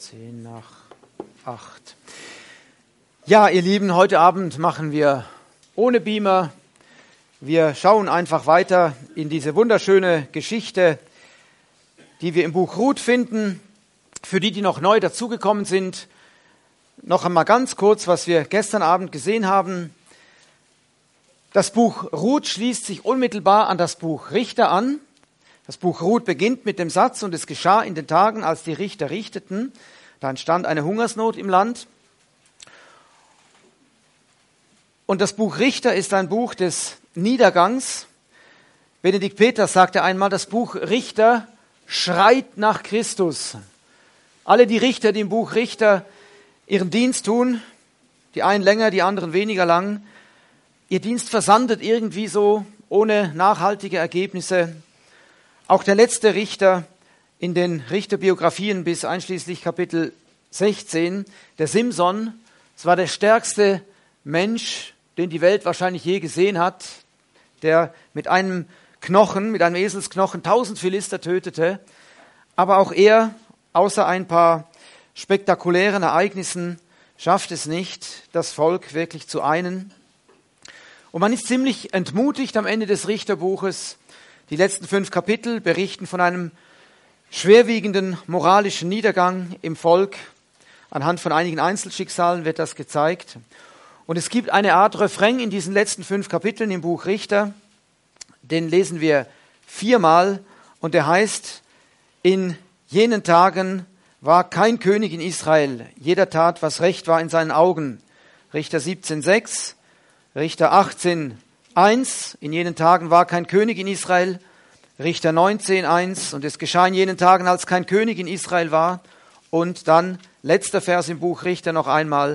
7:10. Ja, ihr Lieben, heute Abend machen wir ohne Beamer. Wir schauen einfach weiter in diese wunderschöne Geschichte, die wir im Buch Ruth finden. Für die, die noch neu dazugekommen sind, noch einmal ganz kurz, was wir gestern Abend gesehen haben. Das Buch Ruth schließt sich unmittelbar an das Buch Richter an. Das Buch Ruth beginnt mit dem Satz: Und es geschah in den Tagen, als die Richter richteten. Da entstand eine Hungersnot im Land. Und das Buch Richter ist ein Buch des Niedergangs. Benedikt Peters sagte einmal, das Buch Richter schreit nach Christus. Alle die Richter, die im Buch Richter ihren Dienst tun, die einen länger, die anderen weniger lang, ihr Dienst versandet irgendwie so, ohne nachhaltige Ergebnisse. Auch der letzte Richter in den Richterbiografien bis einschließlich Kapitel 16, der Simson, es war der stärkste Mensch, den die Welt wahrscheinlich je gesehen hat, der mit einem Knochen, mit einem Eselsknochen 1000 Philister tötete. Aber auch er, außer ein paar spektakulären Ereignissen, schafft es nicht, das Volk wirklich zu einen. Und man ist ziemlich entmutigt am Ende des Richterbuches. Die letzten 5 Kapitel berichten von einem schwerwiegenden moralischen Niedergang im Volk. Anhand von einigen Einzelschicksalen wird das gezeigt. Und es gibt eine Art Refrain in diesen letzten 5 Kapiteln im Buch Richter. Den lesen wir 4-mal und der heißt: In jenen Tagen war kein König in Israel. Jeder tat, was recht war in seinen Augen. Richter 17,6, Richter 18,1. In jenen Tagen war kein König in Israel. Richter 19,1. Und es geschah in jenen Tagen, als kein König in Israel war. Und dann letzter Vers im Buch Richter noch einmal,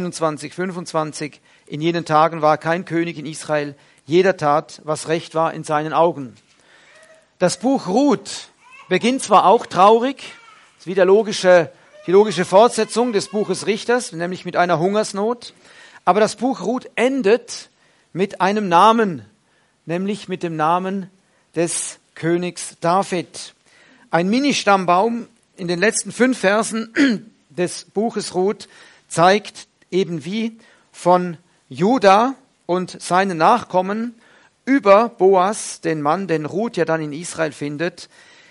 21,25. In jenen Tagen war kein König in Israel. Jeder tat, was recht war in seinen Augen. Das Buch Ruth beginnt zwar auch traurig, das ist wie die logische Fortsetzung des Buches Richters, nämlich mit einer Hungersnot. Aber das Buch Ruth endet mit einem Namen, nämlich mit dem Namen des Königs David. Ein Ministammbaum in den letzten 5 Versen des Buches Ruth zeigt eben, wie von Juda und seinen Nachkommen über Boas, den Mann, den Ruth ja dann in Israel findet,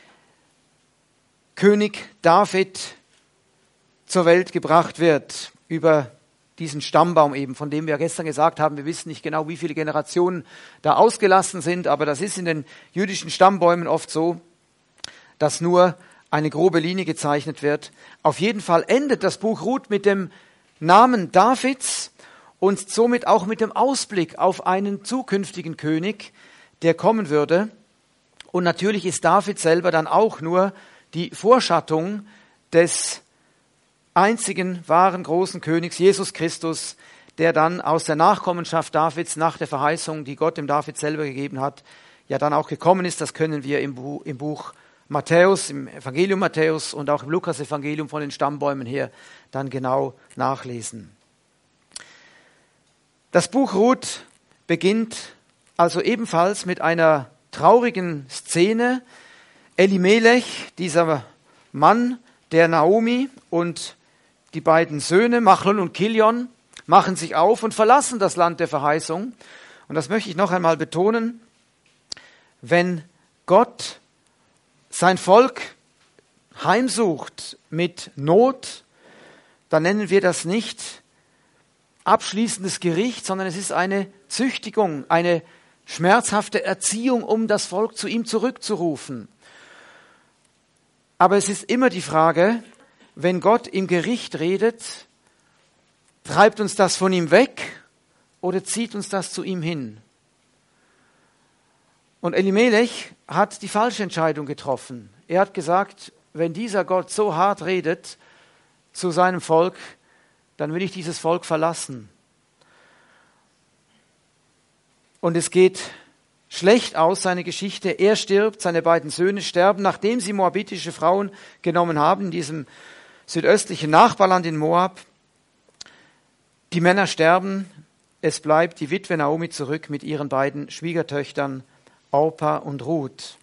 König David zur Welt gebracht wird, über diesen Stammbaum eben, von dem wir gestern gesagt haben, wir wissen nicht genau, wie viele Generationen da ausgelassen sind, aber das ist in den jüdischen Stammbäumen oft so, dass nur eine grobe Linie gezeichnet wird. Auf jeden Fall endet das Buch Ruth mit dem Namen Davids und somit auch mit dem Ausblick auf einen zukünftigen König, der kommen würde. Und natürlich ist David selber dann auch nur die Vorschattung des einzigen wahren großen Königs, Jesus Christus, der dann aus der Nachkommenschaft Davids nach der Verheißung, die Gott dem David selber gegeben hat, ja dann auch gekommen ist. Das können wir im Buch Matthäus, im Evangelium Matthäus und auch im Lukas-Evangelium von den Stammbäumen her dann genau nachlesen. Das Buch Ruth beginnt also ebenfalls mit einer traurigen Szene. Elimelech, dieser Mann der Naomi, und die beiden Söhne, Machlon und Kilion, machen sich auf und verlassen das Land der Verheißung. Und das möchte ich noch einmal betonen. Wenn Gott sein Volk heimsucht mit Not, dann nennen wir das nicht abschließendes Gericht, sondern es ist eine Züchtigung, eine schmerzhafte Erziehung, um das Volk zu ihm zurückzurufen. Aber es ist immer die Frage, wenn Gott im Gericht redet, treibt uns das von ihm weg oder zieht uns das zu ihm hin? Und Elimelech hat die falsche Entscheidung getroffen. Er hat gesagt, wenn dieser Gott so hart redet zu seinem Volk, dann will ich dieses Volk verlassen. Und es geht schlecht aus, seine Geschichte. Er stirbt, seine beiden Söhne sterben, nachdem sie moabitische Frauen genommen haben, in diesem südöstlichen Nachbarland in Moab. Die Männer sterben, es bleibt die Witwe Naomi zurück mit ihren beiden Schwiegertöchtern Orpa und Ruth.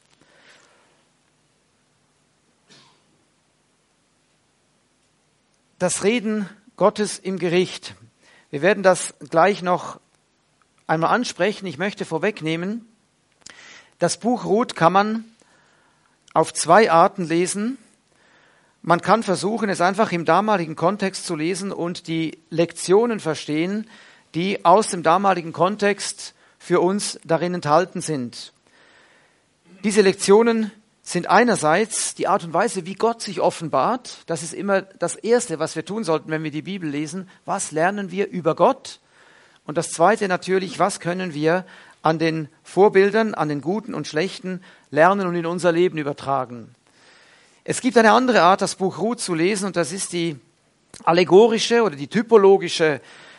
das Reden Gottes im Gericht. Wir werden das gleich noch einmal ansprechen. Ich möchte vorwegnehmen, das Buch Ruth kann man auf zwei Arten lesen. Man kann versuchen, es einfach im damaligen Kontext zu lesen und die Lektionen verstehen, die aus dem damaligen Kontext für uns darin enthalten sind. Diese Lektionen sind einerseits die Art und Weise, wie Gott sich offenbart. Das ist immer das Erste, was wir tun sollten, wenn wir die Bibel lesen. Was lernen wir über Gott? Und das Zweite natürlich, was können wir an den Vorbildern, an den Guten und Schlechten lernen und in unser Leben übertragen? Es gibt eine andere Art, das Buch Ruth zu lesen, und das ist die allegorische oder die typologische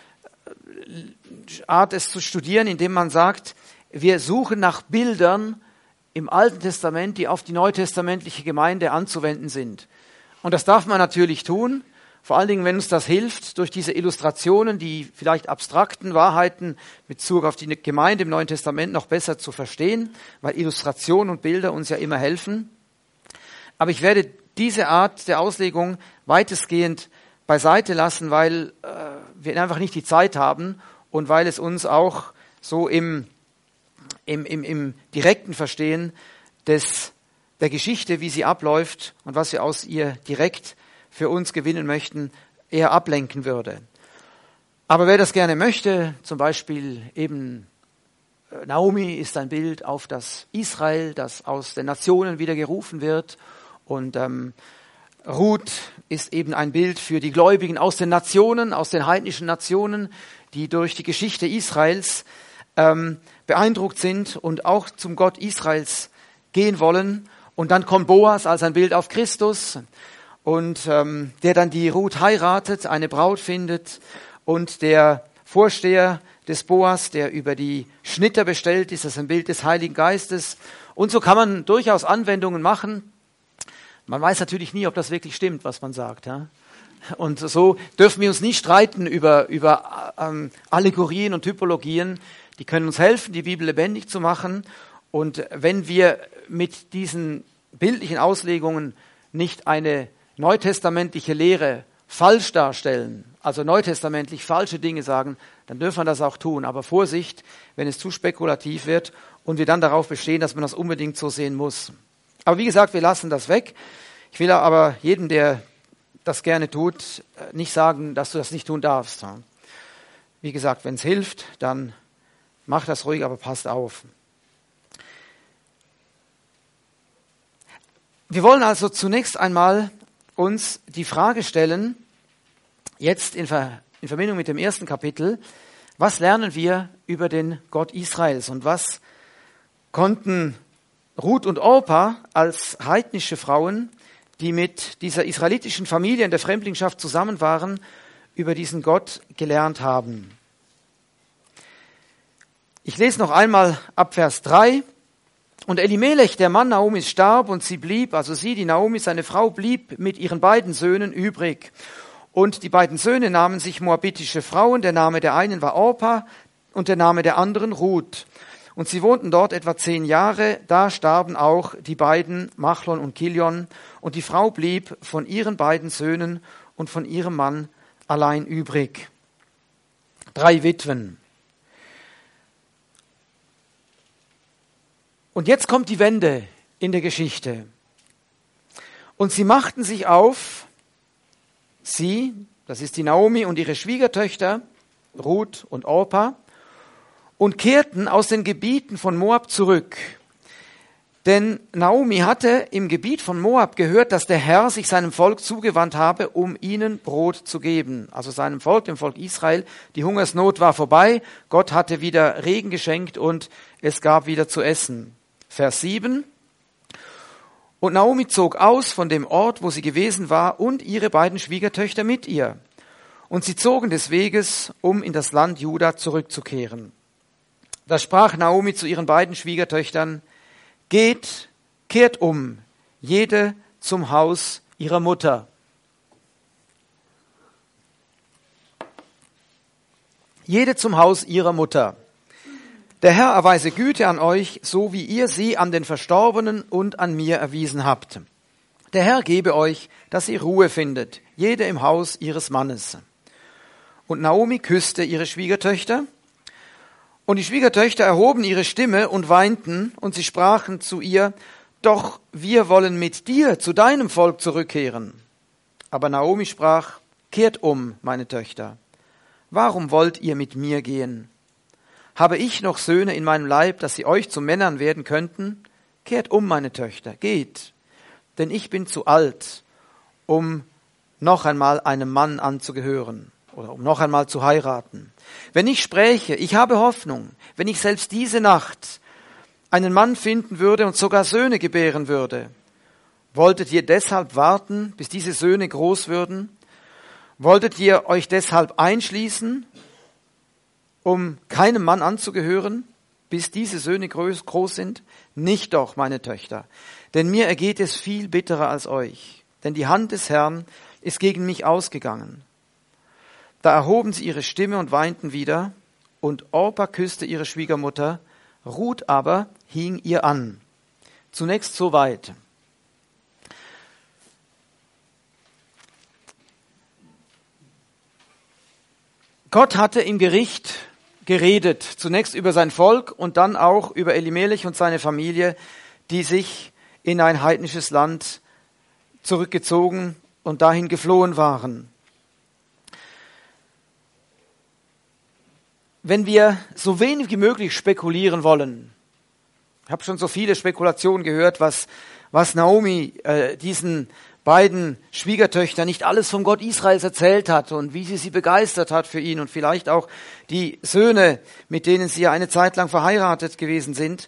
Art, es zu studieren, indem man sagt, wir suchen nach Bildern im Alten Testament, die auf die neutestamentliche Gemeinde anzuwenden sind. Und das darf man natürlich tun, vor allen Dingen, wenn uns das hilft, durch diese Illustrationen, die vielleicht abstrakten Wahrheiten mit Bezug auf die Gemeinde im Neuen Testament noch besser zu verstehen, weil Illustrationen und Bilder uns ja immer helfen. Aber ich werde diese Art der Auslegung weitestgehend beiseite lassen, weil wir einfach nicht die Zeit haben und weil es uns auch so im direkten Verstehen der Geschichte, wie sie abläuft und was wir aus ihr direkt für uns gewinnen möchten, eher ablenken würde. Aber wer das gerne möchte, zum Beispiel eben Naomi ist ein Bild auf das Israel, das aus den Nationen wieder gerufen wird, und Ruth ist eben ein Bild für die Gläubigen aus den Nationen, aus den heidnischen Nationen, die durch die Geschichte Israels beeindruckt sind und auch zum Gott Israels gehen wollen. Und dann kommt Boas als ein Bild auf Christus, und der dann die Ruth heiratet, eine Braut findet, und der Vorsteher des Boas, der über die Schnitter bestellt ist, das ist ein Bild des Heiligen Geistes. Und so kann man durchaus Anwendungen machen. Man weiß natürlich nie, ob das wirklich stimmt, was man sagt. Ja? Und so dürfen wir uns nicht streiten über Allegorien und Typologien. Die können uns helfen, die Bibel lebendig zu machen. Und wenn wir mit diesen bildlichen Auslegungen nicht eine neutestamentliche Lehre falsch darstellen, also neutestamentlich falsche Dinge sagen, dann dürfen wir das auch tun. Aber Vorsicht, wenn es zu spekulativ wird und wir dann darauf bestehen, dass man das unbedingt so sehen muss. Aber wie gesagt, wir lassen das weg. Ich will aber jedem, der das gerne tut, nicht sagen, dass du das nicht tun darfst. Wie gesagt, wenn es hilft, dann mach das ruhig, aber passt auf. Wir wollen also zunächst einmal uns die Frage stellen, jetzt in Verbindung mit dem ersten Kapitel, was lernen wir über den Gott Israels und was konnten Ruth und Orpa als heidnische Frauen, die mit dieser israelitischen Familie in der Fremdlingschaft zusammen waren, über diesen Gott gelernt haben. Ich lese noch einmal ab Vers 3. Und Elimelech, der Mann Naomis, starb, und sie blieb, also sie, die Naomi, seine Frau, blieb mit ihren beiden Söhnen übrig. Und die beiden Söhne nahmen sich moabitische Frauen, der Name der einen war Orpa und der Name der anderen Ruth. Und sie wohnten dort etwa 10 Jahre, da starben auch die beiden, Machlon und Kilion, und die Frau blieb von ihren beiden Söhnen und von ihrem Mann allein übrig. 3 Witwen. Und jetzt kommt die Wende in der Geschichte. Und sie machten sich auf, sie, das ist die Naomi und ihre Schwiegertöchter, Ruth und Orpa, und kehrten aus den Gebieten von Moab zurück. Denn Naomi hatte im Gebiet von Moab gehört, dass der Herr sich seinem Volk zugewandt habe, um ihnen Brot zu geben. Also seinem Volk, dem Volk Israel. Die Hungersnot war vorbei, Gott hatte wieder Regen geschenkt und es gab wieder zu essen. Vers 7. Und Naomi zog aus von dem Ort, wo sie gewesen war, und ihre beiden Schwiegertöchter mit ihr. Und sie zogen des Weges, um in das Land Juda zurückzukehren. Da sprach Naomi zu ihren beiden Schwiegertöchtern: Geht, kehrt um, jede zum Haus ihrer Mutter. Jede zum Haus ihrer Mutter. Der Herr erweise Güte an euch, so wie ihr sie an den Verstorbenen und an mir erwiesen habt. Der Herr gebe euch, dass ihr Ruhe findet, jede im Haus ihres Mannes. Und Naomi küsste ihre Schwiegertöchter. Und die Schwiegertöchter erhoben ihre Stimme und weinten, und sie sprachen zu ihr: Doch wir wollen mit dir zu deinem Volk zurückkehren. Aber Naomi sprach: Kehrt um, meine Töchter. Warum wollt ihr mit mir gehen? Habe ich noch Söhne in meinem Leib, dass sie euch zu Männern werden könnten? Kehrt um, meine Töchter, geht, denn ich bin zu alt, um noch einmal einem Mann anzugehören oder um noch einmal zu heiraten. Wenn ich spräche, ich habe Hoffnung, wenn ich selbst diese Nacht einen Mann finden würde und sogar Söhne gebären würde, wolltet ihr deshalb warten, bis diese Söhne groß würden? Wolltet ihr euch deshalb einschließen, um keinem Mann anzugehören, bis diese Söhne groß sind? Nicht doch, meine Töchter, denn mir ergeht es viel bitterer als euch, denn die Hand des Herrn ist gegen mich ausgegangen. Da erhoben sie ihre Stimme und weinten wieder, und Orpa küsste ihre Schwiegermutter, Ruth aber hing ihr an. Zunächst soweit. Gott hatte im Gericht geredet, zunächst über sein Volk und dann auch über Elimelech und seine Familie, die sich in ein heidnisches Land zurückgezogen und dahin geflohen waren. Wenn wir so wenig wie möglich spekulieren wollen, ich habe schon so viele Spekulationen gehört, was Naomi diesen beiden Schwiegertöchtern nicht alles vom Gott Israels erzählt hat und wie sie begeistert hat für ihn und vielleicht auch die Söhne, mit denen sie ja eine Zeit lang verheiratet gewesen sind.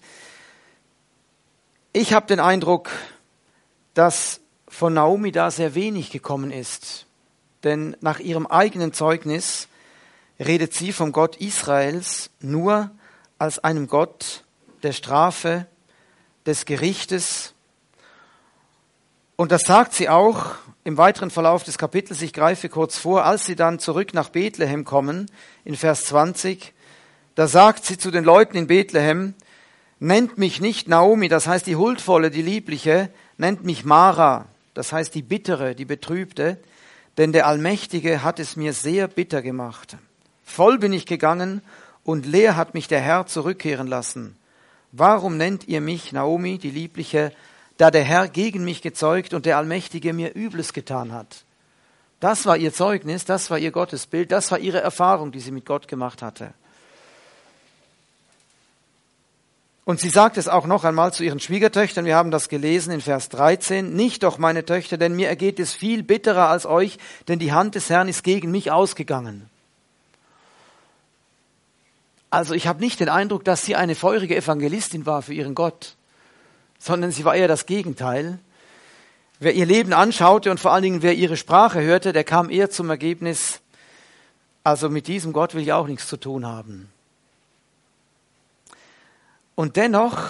Ich habe den Eindruck, dass von Naomi da sehr wenig gekommen ist, denn nach ihrem eigenen Zeugnis redet sie vom Gott Israels nur als einem Gott der Strafe, des Gerichtes. Und das sagt sie auch im weiteren Verlauf des Kapitels. Ich greife kurz vor, als sie dann zurück nach Bethlehem kommen, in Vers 20, da sagt sie zu den Leuten in Bethlehem: Nennt mich nicht Naomi, das heißt die Huldvolle, die Liebliche, nennt mich Mara, das heißt die Bittere, die Betrübte, denn der Allmächtige hat es mir sehr bitter gemacht. Voll bin ich gegangen und leer hat mich der Herr zurückkehren lassen. Warum nennt ihr mich Naomi, die Liebliche, da der Herr gegen mich gezeugt und der Allmächtige mir Übles getan hat? Das war ihr Zeugnis, das war ihr Gottesbild, das war ihre Erfahrung, die sie mit Gott gemacht hatte. Und sie sagt es auch noch einmal zu ihren Schwiegertöchtern, wir haben das gelesen in Vers 13, nicht doch, meine Töchter, denn mir ergeht es viel bitterer als euch, denn die Hand des Herrn ist gegen mich ausgegangen. Also ich habe nicht den Eindruck, dass sie eine feurige Evangelistin war für ihren Gott, sondern sie war eher das Gegenteil. Wer ihr Leben anschaute und vor allen Dingen wer ihre Sprache hörte, der kam eher zum Ergebnis, also mit diesem Gott will ich auch nichts zu tun haben. Und dennoch,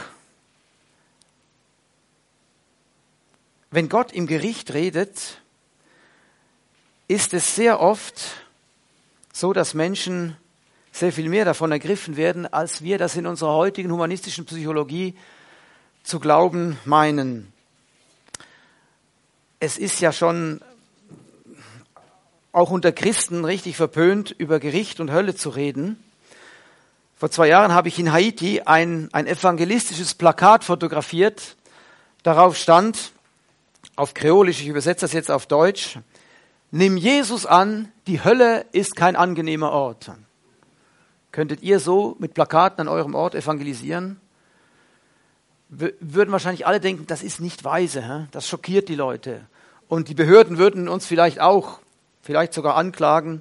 wenn Gott im Gericht redet, ist es sehr oft so, dass Menschen sehr viel mehr davon ergriffen werden, als wir das in unserer heutigen humanistischen Psychologie zu glauben meinen. Es ist ja schon auch unter Christen richtig verpönt, über Gericht und Hölle zu reden. Vor 2 Jahren habe ich in Haiti ein evangelistisches Plakat fotografiert. Darauf stand, auf Kreolisch, ich übersetze das jetzt auf Deutsch: Nimm Jesus an, die Hölle ist kein angenehmer Ort. Könntet ihr so mit Plakaten an eurem Ort evangelisieren? Würden wahrscheinlich alle denken, das ist nicht weise, das schockiert die Leute. Und die Behörden würden uns vielleicht sogar anklagen.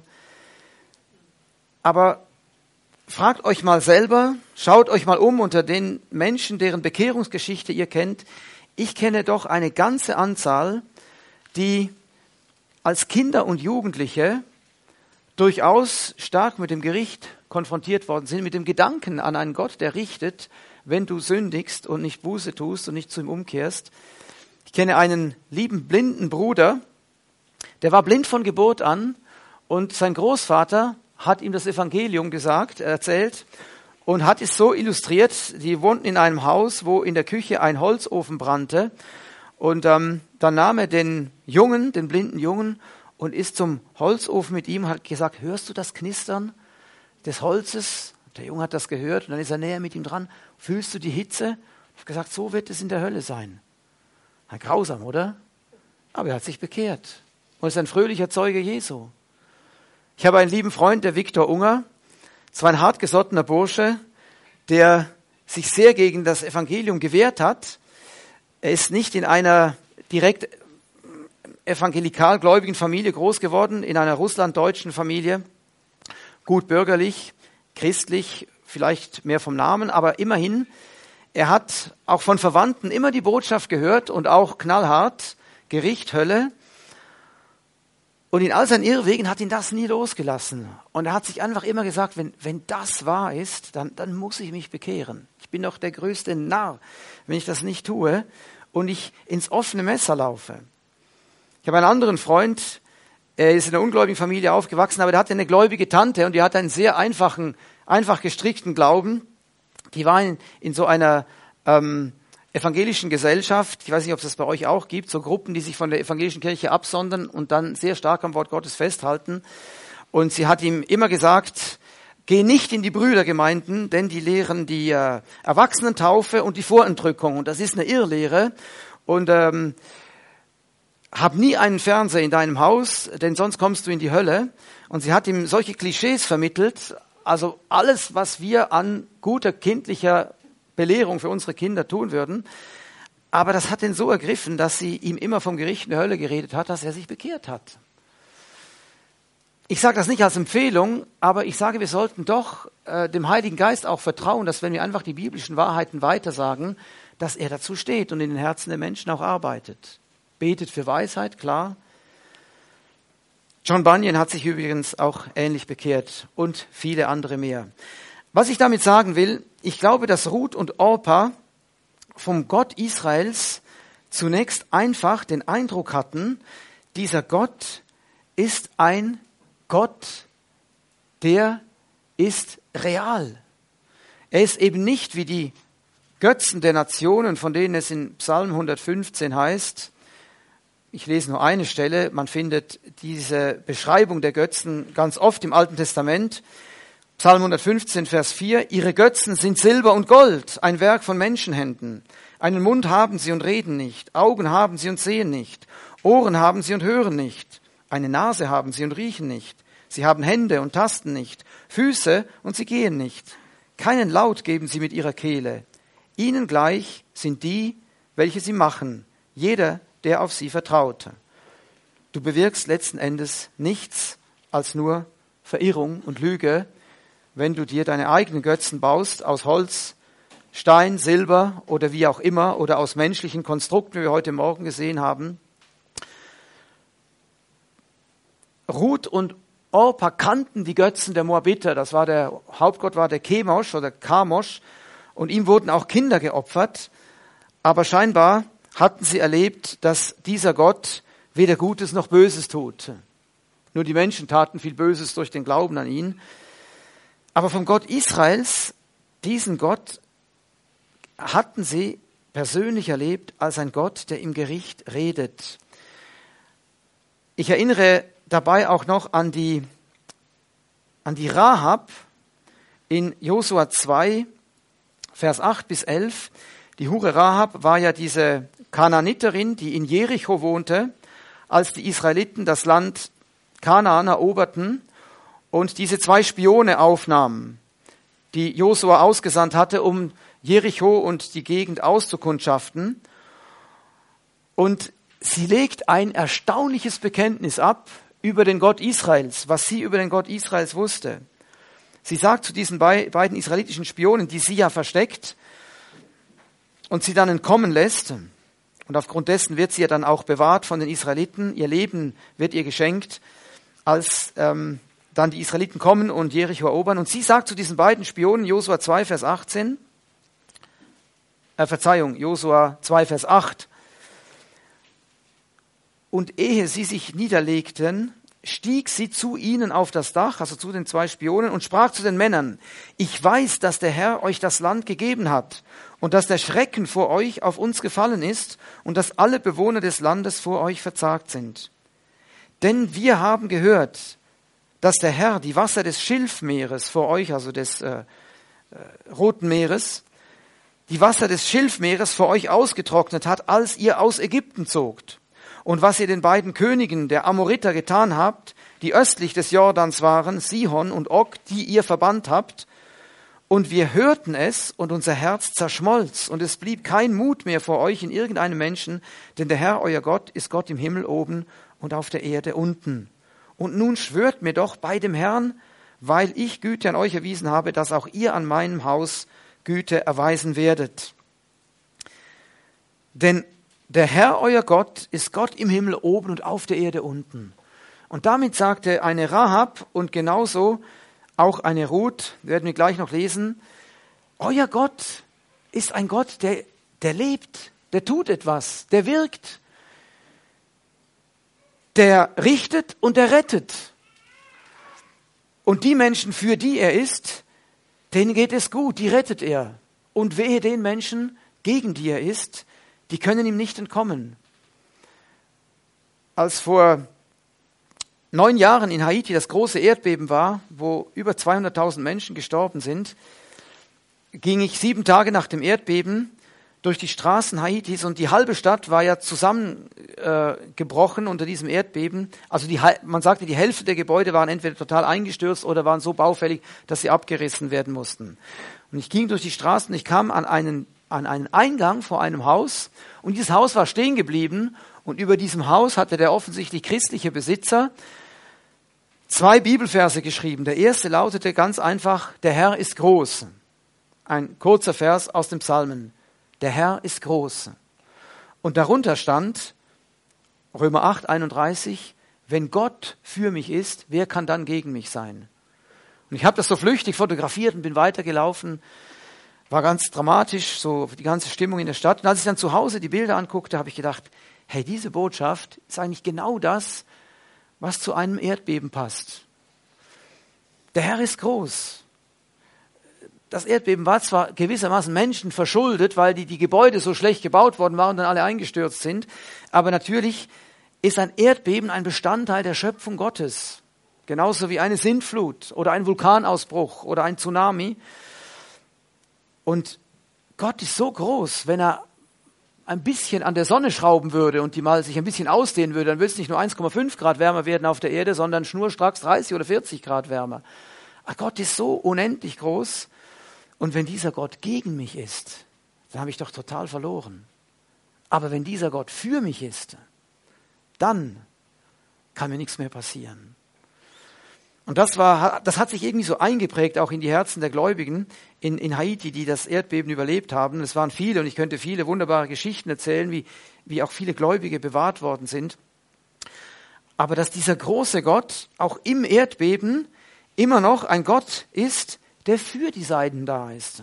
Aber fragt euch mal selber, schaut euch mal um unter den Menschen, deren Bekehrungsgeschichte ihr kennt. Ich kenne doch eine ganze Anzahl, die als Kinder und Jugendliche durchaus stark mit dem Gericht konfrontiert worden sind, mit dem Gedanken an einen Gott, der richtet, wenn du sündigst und nicht Buße tust und nicht zu ihm umkehrst. Ich kenne einen lieben blinden Bruder, der war blind von Geburt an und sein Großvater hat ihm das Evangelium erzählt und hat es so illustriert. Die wohnten in einem Haus, wo in der Küche ein Holzofen brannte Und dann nahm er den Jungen, den blinden Jungen, und ist zum Holzofen mit ihm, hat gesagt, hörst du das Knistern des Holzes? Der Junge hat das gehört und dann ist er näher mit ihm dran. Fühlst du die Hitze? Ich habe gesagt, so wird es in der Hölle sein. Grausam, oder? Aber er hat sich bekehrt und ist ein fröhlicher Zeuge Jesu. Ich habe einen lieben Freund, der Viktor Unger. Es war ein hartgesottener Bursche, der sich sehr gegen das Evangelium gewehrt hat. Er ist nicht in einer direkt evangelikal gläubigen Familie groß geworden, in einer russlanddeutschen Familie, gut bürgerlich, christlich, vielleicht mehr vom Namen, aber immerhin, er hat auch von Verwandten immer die Botschaft gehört und auch knallhart, Gericht, Hölle. Und in all seinen Irrwegen hat ihn das nie losgelassen. Und er hat sich einfach immer gesagt, wenn das wahr ist, dann muss ich mich bekehren. Ich bin doch der größte Narr, wenn ich das nicht tue und ich ins offene Messer laufe. Ich habe einen anderen Freund, er ist in einer ungläubigen Familie aufgewachsen, aber der hatte eine gläubige Tante und die hatte einen sehr einfach gestrickten Glauben. Die war in so einer evangelischen Gesellschaft, ich weiß nicht, ob es das bei euch auch gibt, so Gruppen, die sich von der evangelischen Kirche absondern und dann sehr stark am Wort Gottes festhalten. Und sie hat ihm immer gesagt, geh nicht in die Brüdergemeinden, denn die lehren die Erwachsenentaufe und die Vorentrückung. Und das ist eine Irrlehre. Und hab nie einen Fernseher in deinem Haus, denn sonst kommst du in die Hölle. Und sie hat ihm solche Klischees vermittelt, also alles, was wir an guter kindlicher Belehrung für unsere Kinder tun würden. Aber das hat ihn so ergriffen, dass sie ihm immer vom Gericht in der Hölle geredet hat, dass er sich bekehrt hat. Ich sage das nicht als Empfehlung, aber ich sage, wir sollten doch dem Heiligen Geist auch vertrauen, dass wenn wir einfach die biblischen Wahrheiten weitersagen, dass er dazu steht und in den Herzen der Menschen auch arbeitet. Betet für Weisheit, klar. John Bunyan hat sich übrigens auch ähnlich bekehrt und viele andere mehr. Was ich damit sagen will, ich glaube, dass Ruth und Orpa vom Gott Israels zunächst einfach den Eindruck hatten, dieser Gott ist ein Gott, der ist real. Er ist eben nicht wie die Götzen der Nationen, von denen es in Psalm 115 heißt, ich lese nur eine Stelle, man findet diese Beschreibung der Götzen ganz oft im Alten Testament. Psalm 115, Vers 4, ihre Götzen sind Silber und Gold, ein Werk von Menschenhänden. Einen Mund haben sie und reden nicht, Augen haben sie und sehen nicht, Ohren haben sie und hören nicht, eine Nase haben sie und riechen nicht. Sie haben Hände und tasten nicht, Füße und sie gehen nicht. Keinen Laut geben sie mit ihrer Kehle. Ihnen gleich sind die, welche sie machen, jeder, der auf sie vertraute. Du bewirkst letzten Endes nichts als nur Verirrung und Lüge, wenn du dir deine eigenen Götzen baust aus Holz, Stein, Silber oder wie auch immer oder aus menschlichen Konstrukten, wie wir heute Morgen gesehen haben. Ruth und Orpa kannten die Götzen der Moabiter. Das war der Hauptgott, war der Chemosh oder Kamosh, und ihm wurden auch Kinder geopfert. Aber scheinbar hatten sie erlebt, dass dieser Gott weder Gutes noch Böses tut. Nur die Menschen taten viel Böses durch den Glauben an ihn. Aber vom Gott Israels, diesen Gott, hatten sie persönlich erlebt als ein Gott, der im Gericht redet. Ich erinnere dabei auch noch an die Rahab in Josua 2, Vers 8 bis 11. Die Hure Rahab war ja diese Kanaaniterin, die in Jericho wohnte, als die Israeliten das Land Kanaan eroberten und diese 2 Spione aufnahmen, die Josua ausgesandt hatte, um Jericho und die Gegend auszukundschaften. Und sie legt ein erstaunliches Bekenntnis ab über den Gott Israels, was sie über den Gott Israels wusste. Sie sagt zu diesen beiden israelitischen Spionen, die sie ja versteckt und sie dann entkommen lässt, und aufgrund dessen wird sie ja dann auch bewahrt von den Israeliten, ihr Leben wird ihr geschenkt, als dann die Israeliten kommen und Jericho erobern. Und sie sagt zu diesen beiden Spionen, Josua 2, Vers 18, Josua 2, Vers 8, und ehe sie sich niederlegten, stieg sie zu ihnen auf das Dach, also zu den 2 Spionen, und sprach zu den Männern, ich weiß, dass der Herr euch das Land gegeben hat und dass der Schrecken vor euch auf uns gefallen ist und dass alle Bewohner des Landes vor euch verzagt sind. Denn wir haben gehört, dass der Herr die Wasser des Schilfmeeres vor euch, also des Roten Meeres, die Wasser des Schilfmeeres vor euch ausgetrocknet hat, als ihr aus Ägypten zogt. Und was ihr den beiden Königen der Amoriter getan habt, die östlich des Jordans waren, Sihon und Og, die ihr verbannt habt. Und wir hörten es und unser Herz zerschmolz und es blieb kein Mut mehr vor euch in irgendeinem Menschen, denn der Herr, euer Gott, ist Gott im Himmel oben und auf der Erde unten. Und nun schwört mir doch bei dem Herrn, weil ich Güte an euch erwiesen habe, dass auch ihr an meinem Haus Güte erweisen werdet. Denn der Herr, euer Gott, ist Gott im Himmel oben und auf der Erde unten. Und damit sagte eine Rahab und genauso auch eine Ruth, werden wir gleich noch lesen, euer Gott ist ein Gott, der lebt, der tut etwas, der wirkt, der richtet und der rettet. Und die Menschen, für die er ist, denen geht es gut, die rettet er. Und wehe den Menschen, gegen die er ist, die können ihm nicht entkommen. Als vor 9 Jahren in Haiti das große Erdbeben war, wo über 200.000 Menschen gestorben sind, ging ich 7 Tage nach dem Erdbeben durch die Straßen Haitis und die halbe Stadt war ja zusammengebrochen unter diesem Erdbeben. Also man sagte, die Hälfte der Gebäude waren entweder total eingestürzt oder waren so baufällig, dass sie abgerissen werden mussten. Und ich ging durch die Straßen, ich kam an einen Eingang vor einem Haus und dieses Haus war stehen geblieben und über diesem Haus hatte der offensichtlich christliche Besitzer 2 Bibelverse geschrieben. Der erste lautete ganz einfach, der Herr ist groß. Ein kurzer Vers aus dem Psalmen. Der Herr ist groß. Und darunter stand, Römer 8, 31, wenn Gott für mich ist, wer kann dann gegen mich sein? Und ich habe das so flüchtig fotografiert und bin weitergelaufen. War ganz dramatisch, so die ganze Stimmung in der Stadt. Und als ich dann zu Hause die Bilder anguckte, habe ich gedacht, hey, diese Botschaft ist eigentlich genau das, was zu einem Erdbeben passt. Der Herr ist groß. Das Erdbeben war zwar gewissermaßen Menschen verschuldet, weil die Gebäude so schlecht gebaut worden waren und dann alle eingestürzt sind, aber natürlich ist ein Erdbeben ein Bestandteil der Schöpfung Gottes. Genauso wie eine Sintflut oder ein Vulkanausbruch oder ein Tsunami. Und Gott ist so groß, wenn er ein bisschen an der Sonne schrauben würde und die mal sich ein bisschen ausdehnen würde, dann würde es nicht nur 1,5 Grad wärmer werden auf der Erde, sondern schnurstracks 30 oder 40 Grad wärmer. Aber Gott ist so unendlich groß. Und wenn dieser Gott gegen mich ist, dann habe ich doch total verloren. Aber wenn dieser Gott für mich ist, dann kann mir nichts mehr passieren. Und das hat sich irgendwie so eingeprägt, auch in die Herzen der Gläubigen in Haiti, die das Erdbeben überlebt haben. Es waren viele und ich könnte viele wunderbare Geschichten erzählen, wie auch viele Gläubige bewahrt worden sind. Aber dass dieser große Gott auch im Erdbeben immer noch ein Gott ist, der für die Seiden da ist.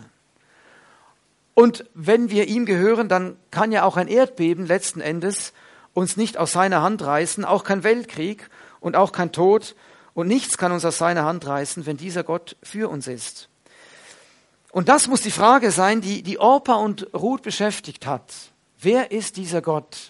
Und wenn wir ihm gehören, dann kann ja auch ein Erdbeben letzten Endes uns nicht aus seiner Hand reißen, auch kein Weltkrieg und auch kein Tod. Und nichts kann uns aus seiner Hand reißen, wenn dieser Gott für uns ist. Und das muss die Frage sein, die Orpa und Ruth beschäftigt hat. Wer ist dieser Gott?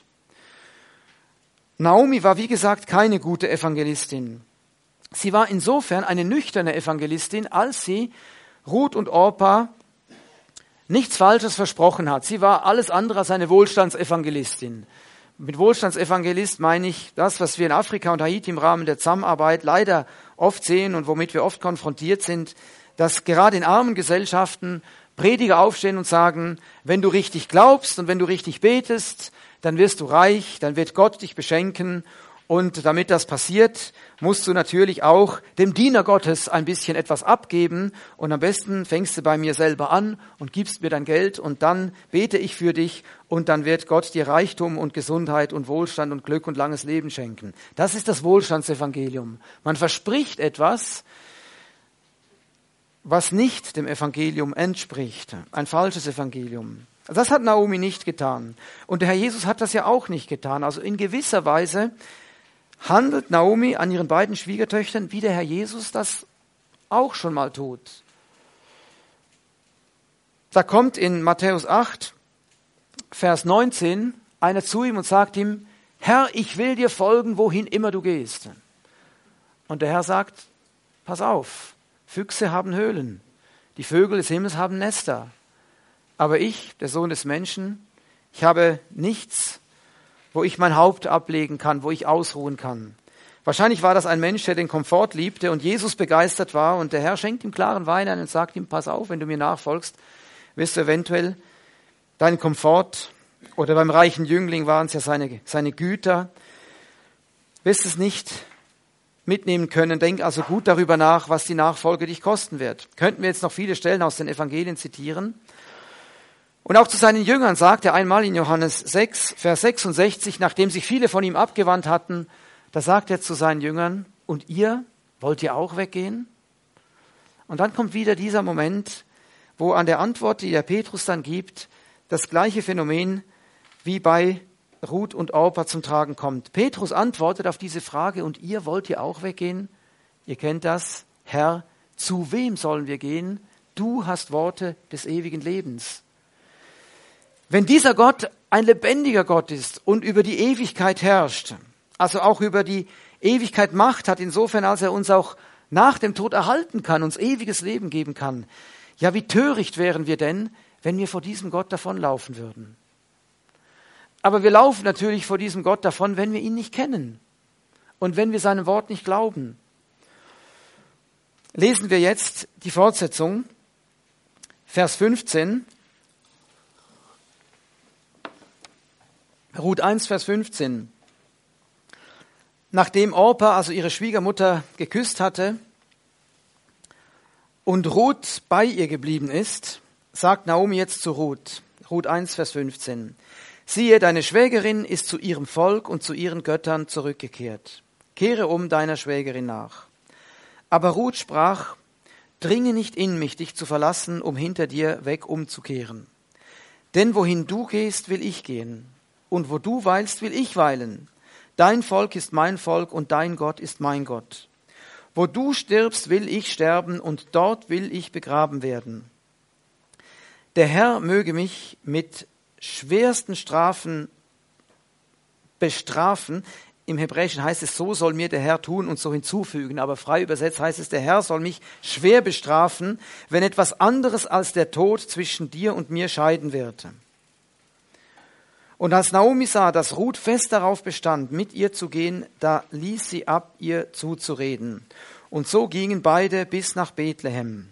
Naomi war, wie gesagt, keine gute Evangelistin. Sie war insofern eine nüchterne Evangelistin, als sie Ruth und Orpa nichts Falsches versprochen hat. Sie war alles andere als eine Wohlstandsevangelistin. Mit Wohlstandsevangelist meine ich das, was wir in Afrika und Haiti im Rahmen der Zusammenarbeit leider oft sehen und womit wir oft konfrontiert sind, dass gerade in armen Gesellschaften Prediger aufstehen und sagen, wenn du richtig glaubst und wenn du richtig betest, dann wirst du reich, dann wird Gott dich beschenken. Und damit das passiert, musst du natürlich auch dem Diener Gottes ein bisschen etwas abgeben. Und am besten fängst du bei mir selber an und gibst mir dein Geld und dann bete ich für dich und dann wird Gott dir Reichtum und Gesundheit und Wohlstand und Glück und langes Leben schenken. Das ist das Wohlstandsevangelium. Man verspricht etwas, was nicht dem Evangelium entspricht. Ein falsches Evangelium. Das hat Naomi nicht getan. Und der Herr Jesus hat das ja auch nicht getan. Also in gewisser Weise handelt Naomi an ihren beiden Schwiegertöchtern, wie der Herr Jesus das auch schon mal tut. Da kommt in Matthäus 8, Vers 19, einer zu ihm und sagt ihm, Herr, ich will dir folgen, wohin immer du gehst. Und der Herr sagt, pass auf, Füchse haben Höhlen, die Vögel des Himmels haben Nester. Aber ich, der Sohn des Menschen, ich habe nichts, wo ich mein Haupt ablegen kann, wo ich ausruhen kann. Wahrscheinlich war das ein Mensch, der den Komfort liebte und Jesus begeistert war. Und der Herr schenkt ihm klaren Wein ein und sagt ihm, pass auf, wenn du mir nachfolgst, wirst du eventuell deinen Komfort, oder beim reichen Jüngling waren es ja seine Güter, wirst es nicht mitnehmen können. Denk also gut darüber nach, was die Nachfolge dich kosten wird. Könnten wir jetzt noch viele Stellen aus den Evangelien zitieren. Und auch zu seinen Jüngern sagt er einmal in Johannes 6, Vers 66, nachdem sich viele von ihm abgewandt hatten, da sagt er zu seinen Jüngern, und ihr, wollt ihr auch weggehen? Und dann kommt wieder dieser Moment, wo an der Antwort, die der Petrus dann gibt, das gleiche Phänomen wie bei Ruth und Orpa zum Tragen kommt. Petrus antwortet auf diese Frage, und ihr, wollt ihr auch weggehen? Ihr kennt das, Herr, zu wem sollen wir gehen? Du hast Worte des ewigen Lebens. Wenn dieser Gott ein lebendiger Gott ist und über die Ewigkeit herrscht, also auch über die Ewigkeit Macht hat, insofern als er uns auch nach dem Tod erhalten kann, uns ewiges Leben geben kann, ja, wie töricht wären wir denn, wenn wir vor diesem Gott davonlaufen würden? Aber wir laufen natürlich vor diesem Gott davon, wenn wir ihn nicht kennen und wenn wir seinem Wort nicht glauben. Lesen wir jetzt die Fortsetzung, Vers 15. Ruth 1, Vers 15. Nachdem Orpa, also ihre Schwiegermutter, geküsst hatte und Ruth bei ihr geblieben ist, sagt Naomi jetzt zu Ruth, Ruth 1, Vers 15, siehe, deine Schwägerin ist zu ihrem Volk und zu ihren Göttern zurückgekehrt. Kehre um deiner Schwägerin nach. Aber Ruth sprach, dringe nicht in mich, dich zu verlassen, um hinter dir weg umzukehren. Denn wohin du gehst, will ich gehen, und wo du weilst, will ich weilen. Dein Volk ist mein Volk und dein Gott ist mein Gott. Wo du stirbst, will ich sterben und dort will ich begraben werden. Der Herr möge mich mit schwersten Strafen bestrafen. Im Hebräischen heißt es, so soll mir der Herr tun und so hinzufügen. Aber frei übersetzt heißt es, der Herr soll mich schwer bestrafen, wenn etwas anderes als der Tod zwischen dir und mir scheiden wird. Und als Naomi sah, dass Ruth fest darauf bestand, mit ihr zu gehen, da ließ sie ab, ihr zuzureden. Und so gingen beide bis nach Bethlehem.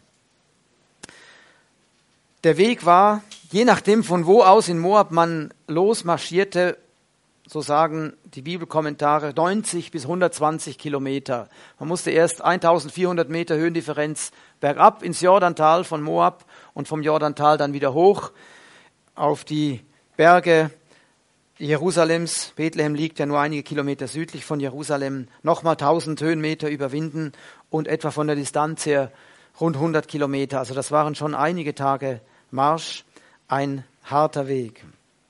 Der Weg war, je nachdem von wo aus in Moab man losmarschierte, so sagen die Bibelkommentare, 90 bis 120 Kilometer. Man musste erst 1400 Meter Höhendifferenz bergab ins Jordantal von Moab und vom Jordantal dann wieder hoch auf die Berge Jerusalems. Bethlehem liegt ja nur einige Kilometer südlich von Jerusalem. Nochmal 1000 Höhenmeter überwinden und etwa von der Distanz her rund 100 Kilometer. Also das waren schon einige Tage Marsch, ein harter Weg.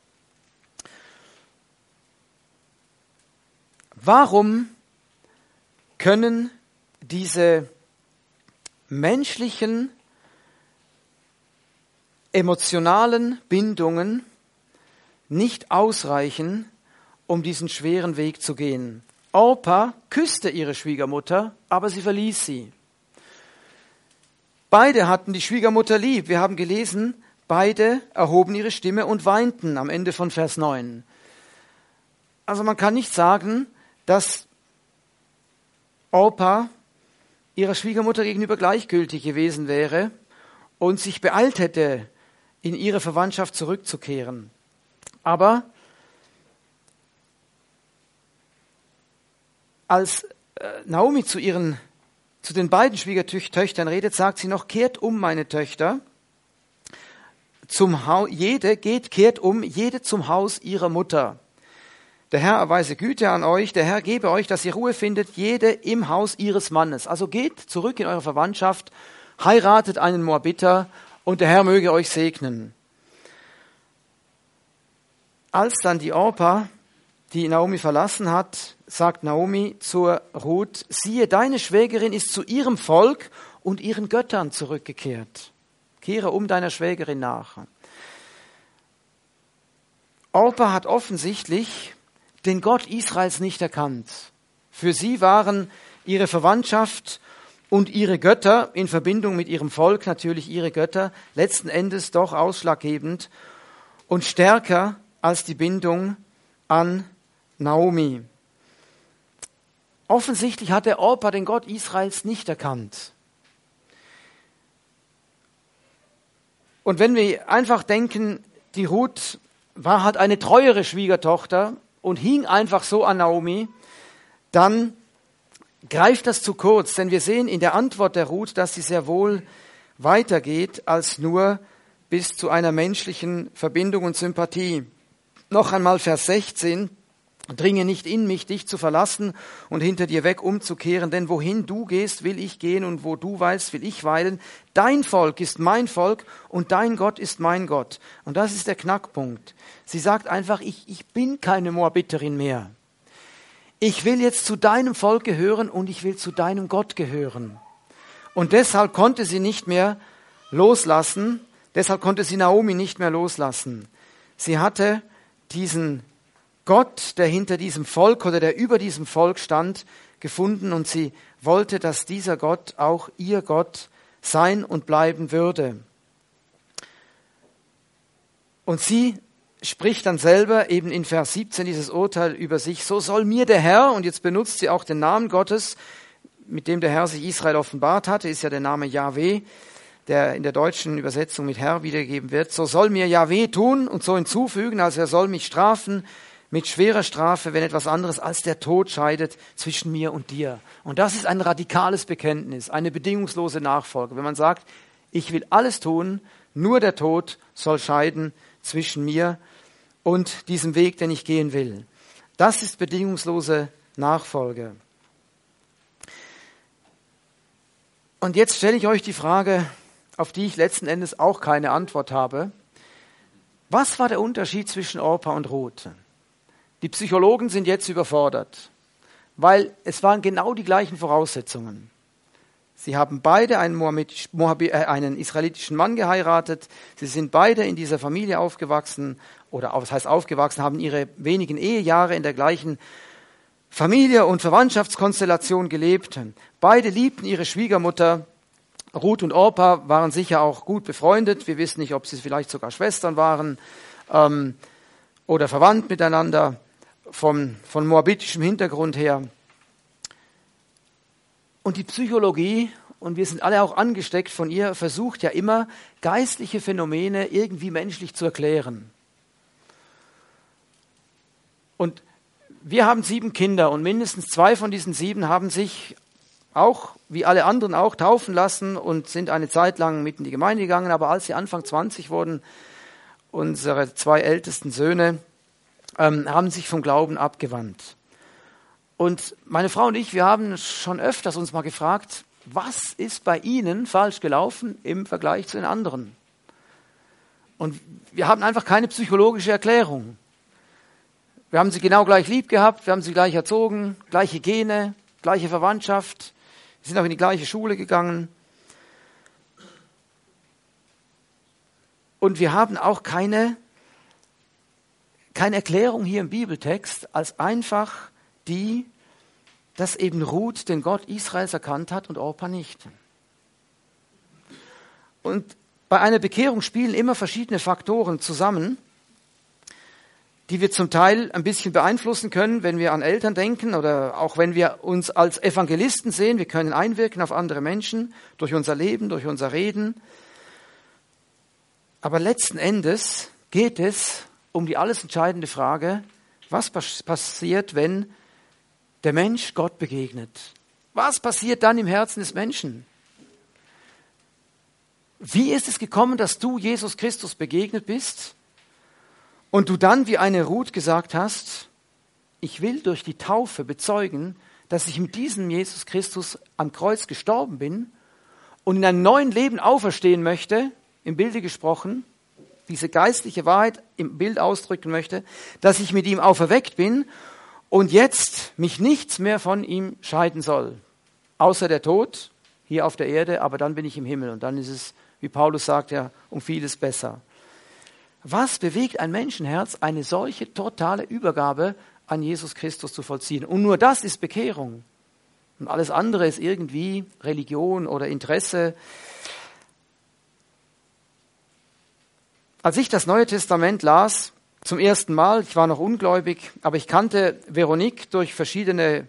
Warum können diese menschlichen, emotionalen Bindungen nicht ausreichen, um diesen schweren Weg zu gehen? Orpa küsste ihre Schwiegermutter, aber sie verließ sie. Beide hatten die Schwiegermutter lieb. Wir haben gelesen, beide erhoben ihre Stimme und weinten am Ende von Vers 9. Also man kann nicht sagen, dass Orpa ihrer Schwiegermutter gegenüber gleichgültig gewesen wäre und sich beeilt hätte, in ihre Verwandtschaft zurückzukehren. Aber als Naomi zu den beiden Schwiegertöchtern redet, sagt sie noch, kehrt um, meine Töchter, kehrt um, jede zum Haus ihrer Mutter. Der Herr erweise Güte an euch, der Herr gebe euch, dass ihr Ruhe findet, jede im Haus ihres Mannes. Also geht zurück in eure Verwandtschaft, heiratet einen Moabiter und der Herr möge euch segnen. Als dann die Orpa, die Naomi verlassen hat, sagt Naomi zur Ruth, siehe, deine Schwägerin ist zu ihrem Volk und ihren Göttern zurückgekehrt. Kehre um deiner Schwägerin nach. Orpa hat offensichtlich den Gott Israels nicht erkannt. Für sie waren ihre Verwandtschaft und ihre Götter in Verbindung mit ihrem Volk, natürlich ihre Götter, letzten Endes doch ausschlaggebend und stärker als die Bindung an Naomi. Offensichtlich hat der Orpa den Gott Israels nicht erkannt. Und wenn wir einfach denken, die Ruth war halt eine treuere Schwiegertochter und hing einfach so an Naomi, dann greift das zu kurz, denn wir sehen in der Antwort der Ruth, dass sie sehr wohl weitergeht als nur bis zu einer menschlichen Verbindung und Sympathie. Noch einmal Vers 16. Dringe nicht in mich, dich zu verlassen und hinter dir weg umzukehren, denn wohin du gehst, will ich gehen und wo du weilst, will ich weilen. Dein Volk ist mein Volk und dein Gott ist mein Gott. Und das ist der Knackpunkt. Sie sagt einfach, ich bin keine Moabiterin mehr. Ich will jetzt zu deinem Volk gehören und ich will zu deinem Gott gehören. Und deshalb konnte sie nicht mehr loslassen, deshalb konnte sie Naomi nicht mehr loslassen. Sie hatte diesen Gott, der hinter diesem Volk oder der über diesem Volk stand, gefunden und sie wollte, dass dieser Gott auch ihr Gott sein und bleiben würde. Und sie spricht dann selber eben in Vers 17 dieses Urteil über sich, so soll mir der Herr, und jetzt benutzt sie auch den Namen Gottes, mit dem der Herr sich Israel offenbart hatte, ist ja der Name Jahwe, der in der deutschen Übersetzung mit Herr wiedergegeben wird, so soll mir Jahwe tun und so hinzufügen, also er soll mich strafen, mit schwerer Strafe, wenn etwas anderes als der Tod scheidet zwischen mir und dir. Und das ist ein radikales Bekenntnis, eine bedingungslose Nachfolge. Wenn man sagt, ich will alles tun, nur der Tod soll scheiden zwischen mir und diesem Weg, den ich gehen will. Das ist bedingungslose Nachfolge. Und jetzt stelle ich euch die Frage, auf die ich letzten Endes auch keine Antwort habe. Was war der Unterschied zwischen Orpa und Ruth? Die Psychologen sind jetzt überfordert, weil es waren genau die gleichen Voraussetzungen. Sie haben beide einen israelitischen Mann geheiratet, sie sind beide in dieser Familie aufgewachsen, oder was heißt aufgewachsen, haben ihre wenigen Ehejahre in der gleichen Familie- und Verwandtschaftskonstellation gelebt. Beide liebten ihre Schwiegermutter. Ruth und Orpa waren sicher auch gut befreundet. Wir wissen nicht, ob sie vielleicht sogar Schwestern waren oder verwandt miteinander. Von moabitischem Hintergrund her. Und die Psychologie, und wir sind alle auch angesteckt von ihr, versucht ja immer, geistliche Phänomene irgendwie menschlich zu erklären. Und wir haben 7 Kinder und mindestens 2 von diesen 7 haben sich auch, wie alle anderen auch, taufen lassen und sind eine Zeit lang mit in die Gemeinde gegangen. Aber als sie Anfang 20 wurden, unsere 2 ältesten Söhne, haben sich vom Glauben abgewandt. Und meine Frau und ich, wir haben schon öfters uns mal gefragt, was ist bei ihnen falsch gelaufen im Vergleich zu den anderen? Und wir haben einfach keine psychologische Erklärung. Wir haben sie genau gleich lieb gehabt, wir haben sie gleich erzogen, gleiche Gene, gleiche Verwandtschaft, wir sind auch in die gleiche Schule gegangen. Und wir haben auch keine Erklärung hier im Bibeltext als einfach die, dass eben Ruth den Gott Israels erkannt hat und Orpa nicht. Und bei einer Bekehrung spielen immer verschiedene Faktoren zusammen, die wir zum Teil ein bisschen beeinflussen können, wenn wir an Eltern denken oder auch wenn wir uns als Evangelisten sehen. Wir können einwirken auf andere Menschen durch unser Leben, durch unser Reden. Aber letzten Endes geht es um die alles entscheidende Frage, was passiert, wenn der Mensch Gott begegnet? Was passiert dann im Herzen des Menschen? Wie ist es gekommen, dass du Jesus Christus begegnet bist und du dann wie eine Ruth gesagt hast, ich will durch die Taufe bezeugen, dass ich mit diesem Jesus Christus am Kreuz gestorben bin und in einem neuen Leben auferstehen möchte, im Bilde gesprochen, diese geistliche Wahrheit im Bild ausdrücken möchte, dass ich mit ihm auferweckt bin und jetzt mich nichts mehr von ihm scheiden soll, außer der Tod hier auf der Erde, aber dann bin ich im Himmel und dann ist es wie Paulus sagt, ja, um vieles besser. Was bewegt ein Menschenherz, eine solche totale Übergabe an Jesus Christus zu vollziehen? Und nur das ist Bekehrung. Und alles andere ist irgendwie Religion oder Interesse. Als ich das Neue Testament las, zum ersten Mal, ich war noch ungläubig, aber ich kannte Veronique durch verschiedene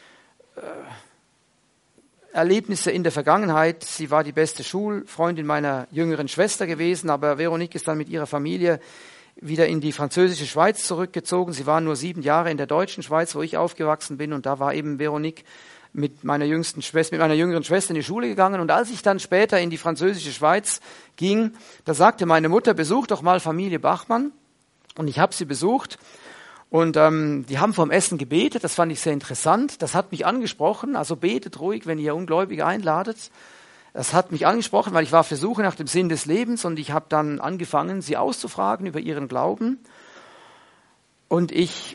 Erlebnisse in der Vergangenheit. Sie war die beste Schulfreundin meiner jüngeren Schwester gewesen, aber Veronique ist dann mit ihrer Familie wieder in die französische Schweiz zurückgezogen. Sie war nur 7 Jahre in der deutschen Schweiz, wo ich aufgewachsen bin, und da war eben Veronique mit meiner jüngeren Schwester in die Schule gegangen. Und als ich dann später in die französische Schweiz ging, da sagte meine Mutter, besuch doch mal Familie Bachmann. Und ich habe sie besucht. Und die haben vom Essen gebetet, das fand ich sehr interessant. Das hat mich angesprochen, also betet ruhig, wenn ihr Ungläubige einladet. Das hat mich angesprochen, weil ich war auf der Suche nach dem Sinn des Lebens und ich habe dann angefangen, sie auszufragen über ihren Glauben. Und ich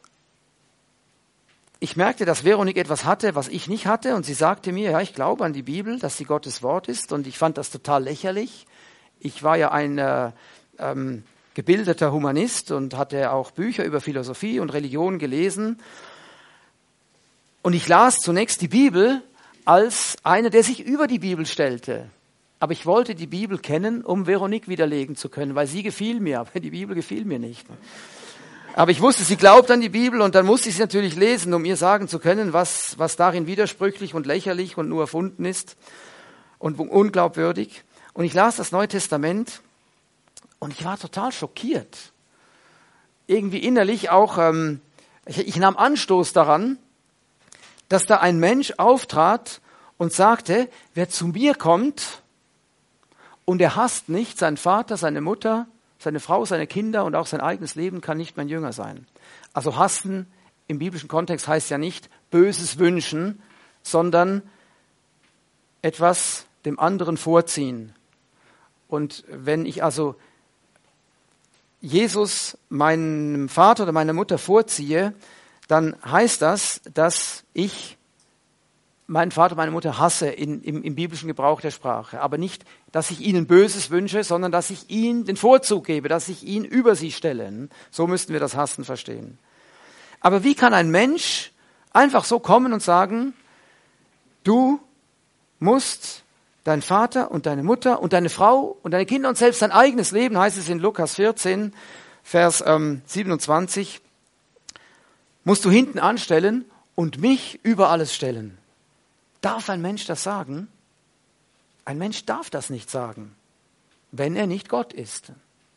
merkte, dass Veronique etwas hatte, was ich nicht hatte, und sie sagte mir, ja, ich glaube an die Bibel, dass sie Gottes Wort ist, und ich fand das total lächerlich. Ich war ja ein gebildeter Humanist und hatte auch Bücher über Philosophie und Religion gelesen. Und ich las zunächst die Bibel als einer, der sich über die Bibel stellte. Aber ich wollte die Bibel kennen, um Veronique widerlegen zu können, weil sie gefiel mir, aber die Bibel gefiel mir nicht. Aber ich wusste, sie glaubt an die Bibel, und dann musste ich sie natürlich lesen, um ihr sagen zu können, was darin widersprüchlich und lächerlich und nur erfunden ist und unglaubwürdig. Und ich las das Neue Testament. Und ich war total schockiert. Irgendwie innerlich auch, ich nahm Anstoß daran, dass da ein Mensch auftrat und sagte, wer zu mir kommt und er hasst nicht seinen Vater, seine Mutter, seine Frau, seine Kinder und auch sein eigenes Leben, kann nicht mein Jünger sein. Also hassen im biblischen Kontext heißt ja nicht Böses wünschen, sondern etwas dem anderen vorziehen. Und wenn ich also Jesus meinem Vater oder meiner Mutter vorziehe, dann heißt das, dass ich meinen Vater, meine Mutter hasse im biblischen Gebrauch der Sprache. Aber nicht, dass ich ihnen Böses wünsche, sondern dass ich ihnen den Vorzug gebe, dass ich ihn über sie stelle. So müssten wir das Hassen verstehen. Aber wie kann ein Mensch einfach so kommen und sagen, du musst dein Vater und deine Mutter und deine Frau und deine Kinder und selbst dein eigenes Leben, heißt es in Lukas 14, Vers 27, musst du hinten anstellen und mich über alles stellen. Darf ein Mensch das sagen? Ein Mensch darf das nicht sagen, wenn er nicht Gott ist.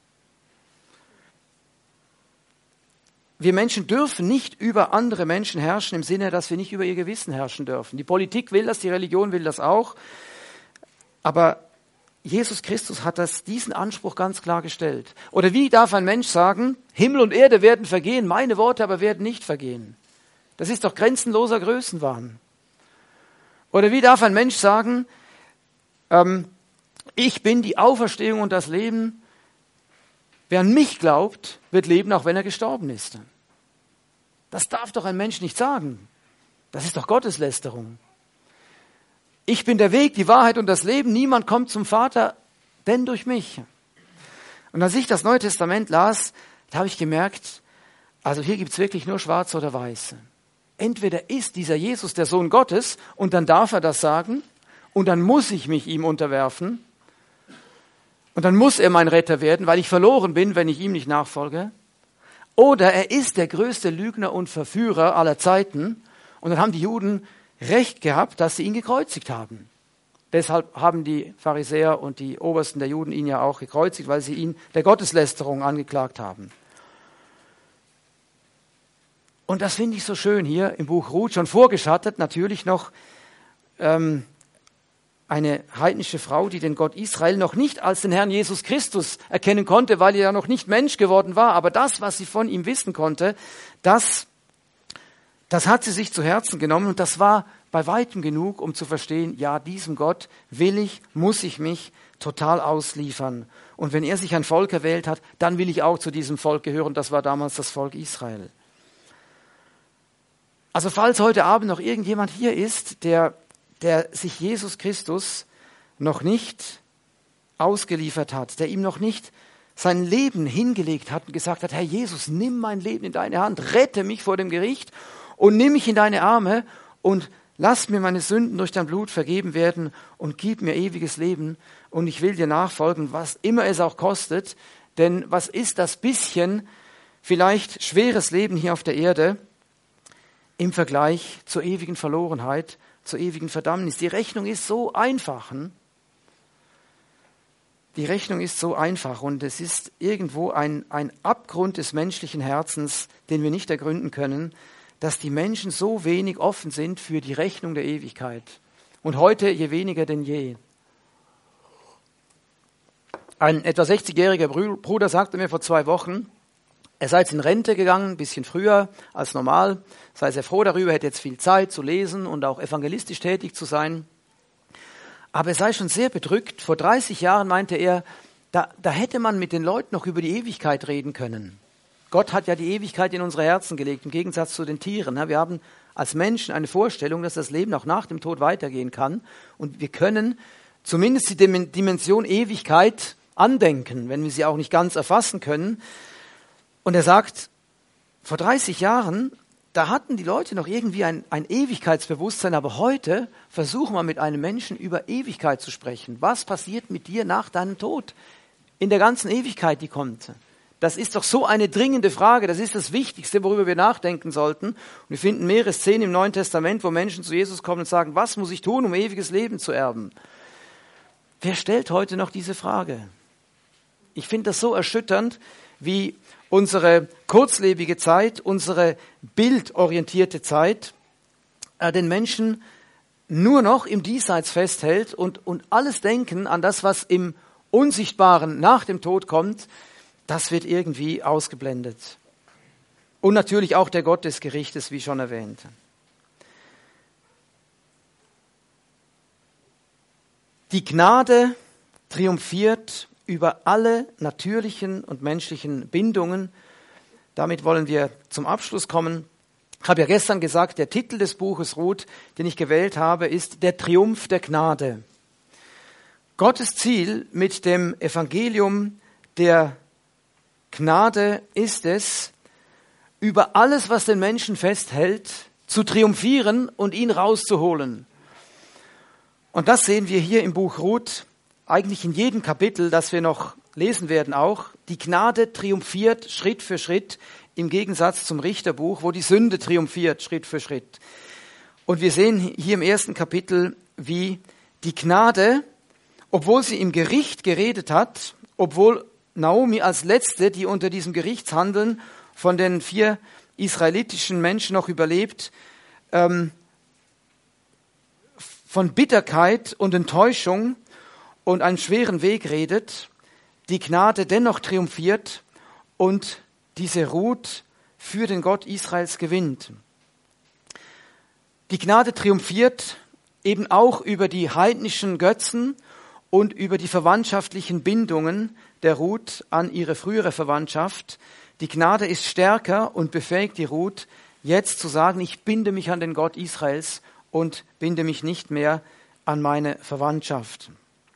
Wir Menschen dürfen nicht über andere Menschen herrschen, im Sinne, dass wir nicht über ihr Gewissen herrschen dürfen. Die Politik will das, die Religion will das auch. Aber Jesus Christus hat diesen Anspruch ganz klar gestellt. Oder wie darf ein Mensch sagen, Himmel und Erde werden vergehen, meine Worte aber werden nicht vergehen? Das ist doch grenzenloser Größenwahn. Oder wie darf ein Mensch sagen, ich bin die Auferstehung und das Leben, wer an mich glaubt, wird leben, auch wenn er gestorben ist. Das darf doch ein Mensch nicht sagen. Das ist doch Gotteslästerung. Ich bin der Weg, die Wahrheit und das Leben. Niemand kommt zum Vater, denn durch mich. Und als ich das Neue Testament las, da habe ich gemerkt, also hier gibt es wirklich nur schwarz oder weiß. Entweder ist dieser Jesus der Sohn Gottes und dann darf er das sagen und dann muss ich mich ihm unterwerfen und dann muss er mein Retter werden, weil ich verloren bin, wenn ich ihm nicht nachfolge. Oder er ist der größte Lügner und Verführer aller Zeiten und dann haben die Juden Recht gehabt, dass sie ihn gekreuzigt haben. Deshalb haben die Pharisäer und die Obersten der Juden ihn ja auch gekreuzigt, weil sie ihn der Gotteslästerung angeklagt haben. Und das finde ich so schön hier im Buch Ruth, schon vorgeschattet, natürlich noch eine heidnische Frau, die den Gott Israel noch nicht als den Herrn Jesus Christus erkennen konnte, weil er ja noch nicht Mensch geworden war. Aber das, was sie von ihm wissen konnte, das hat sie sich zu Herzen genommen und das war bei weitem genug, um zu verstehen, ja, diesem Gott muss ich mich total ausliefern. Und wenn er sich ein Volk erwählt hat, dann will ich auch zu diesem Volk gehören. Das war damals das Volk Israel. Also falls heute Abend noch irgendjemand hier ist, der sich Jesus Christus noch nicht ausgeliefert hat, der ihm noch nicht sein Leben hingelegt hat und gesagt hat, Herr Jesus, nimm mein Leben in deine Hand, rette mich vor dem Gericht und nimm mich in deine Arme und lass mir meine Sünden durch dein Blut vergeben werden und gib mir ewiges Leben und ich will dir nachfolgen, was immer es auch kostet, denn was ist das bisschen vielleicht schweres Leben hier auf der Erde im Vergleich zur ewigen Verlorenheit, zur ewigen Verdammnis? Die Rechnung ist so einfach. Die Rechnung ist so einfach und es ist irgendwo ein Abgrund des menschlichen Herzens, den wir nicht ergründen können, dass die Menschen so wenig offen sind für die Rechnung der Ewigkeit. Und heute je weniger denn je. Ein etwa 60-jähriger Bruder sagte mir vor 2 Wochen, er sei jetzt in Rente gegangen, ein bisschen früher als normal, sei sehr froh darüber, hätte jetzt viel Zeit zu lesen und auch evangelistisch tätig zu sein. Aber er sei schon sehr bedrückt. Vor 30 Jahren meinte er, da hätte man mit den Leuten noch über die Ewigkeit reden können. Gott hat ja die Ewigkeit in unsere Herzen gelegt, im Gegensatz zu den Tieren. Wir haben als Menschen eine Vorstellung, dass das Leben auch nach dem Tod weitergehen kann. Und wir können zumindest die Dimension Ewigkeit andenken, wenn wir sie auch nicht ganz erfassen können. Und er sagt, vor 30 Jahren, da hatten die Leute noch irgendwie ein Ewigkeitsbewusstsein, aber heute versuchen wir mit einem Menschen über Ewigkeit zu sprechen. Was passiert mit dir nach deinem Tod? In der ganzen Ewigkeit, die kommt. Das ist doch so eine dringende Frage, das ist das Wichtigste, worüber wir nachdenken sollten. Und wir finden mehrere Szenen im Neuen Testament, wo Menschen zu Jesus kommen und sagen, was muss ich tun, um ewiges Leben zu erben? Wer stellt heute noch diese Frage? Ich finde das so erschütternd, wie unsere kurzlebige Zeit, unsere bildorientierte Zeit den Menschen nur noch im Diesseits festhält und alles Denken an das, was im Unsichtbaren nach dem Tod kommt, das wird irgendwie ausgeblendet. Und natürlich auch der Gott des Gerichtes, wie schon erwähnt. Die Gnade triumphiert über alle natürlichen und menschlichen Bindungen. Damit wollen wir zum Abschluss kommen. Ich habe ja gestern gesagt, der Titel des Buches Ruth, den ich gewählt habe, ist Der Triumph der Gnade. Gottes Ziel mit dem Evangelium der Gnade ist es, über alles, was den Menschen festhält, zu triumphieren und ihn rauszuholen. Und das sehen wir hier im Buch Ruth, eigentlich in jedem Kapitel, das wir noch lesen werden auch. Die Gnade triumphiert Schritt für Schritt, im Gegensatz zum Richterbuch, wo die Sünde triumphiert Schritt für Schritt. Und wir sehen hier im ersten Kapitel, wie die Gnade, obwohl sie im Gericht geredet hat, obwohl Naomi als Letzte, die unter diesem Gerichtshandeln von den 4 israelitischen Menschen noch überlebt, von Bitterkeit und Enttäuschung und einem schweren Weg redet, die Gnade dennoch triumphiert und diese Ruth für den Gott Israels gewinnt. Die Gnade triumphiert eben auch über die heidnischen Götzen und über die verwandtschaftlichen Bindungen der Ruth an ihre frühere Verwandtschaft. Die Gnade ist stärker und befähigt die Ruth, jetzt zu sagen, ich binde mich an den Gott Israels und binde mich nicht mehr an meine Verwandtschaft.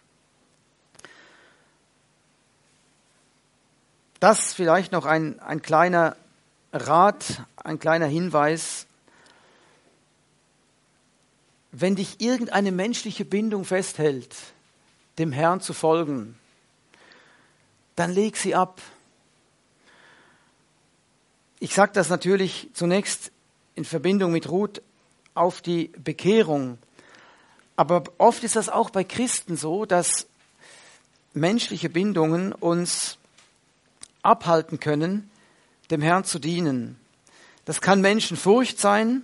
Das vielleicht noch ein kleiner Rat, ein kleiner Hinweis. Wenn dich irgendeine menschliche Bindung festhält, dem Herrn zu folgen, dann leg sie ab. Ich sage das natürlich zunächst in Verbindung mit Ruth auf die Bekehrung. Aber oft ist das auch bei Christen so, dass menschliche Bindungen uns abhalten können, dem Herrn zu dienen. Das kann Menschenfurcht sein.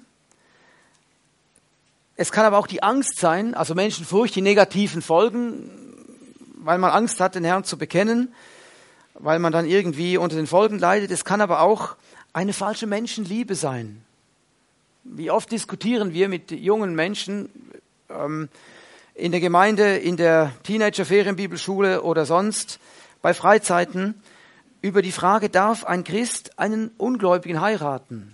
Es kann aber auch die Angst sein, also Menschenfurcht, die negativen Folgen, weil man Angst hat, den Herrn zu bekennen, weil man dann irgendwie unter den Folgen leidet. Es kann aber auch eine falsche Menschenliebe sein. Wie oft diskutieren wir mit jungen Menschen in der Gemeinde, in der Teenager-Ferienbibelschule oder sonst bei Freizeiten über die Frage, darf ein Christ einen Ungläubigen heiraten?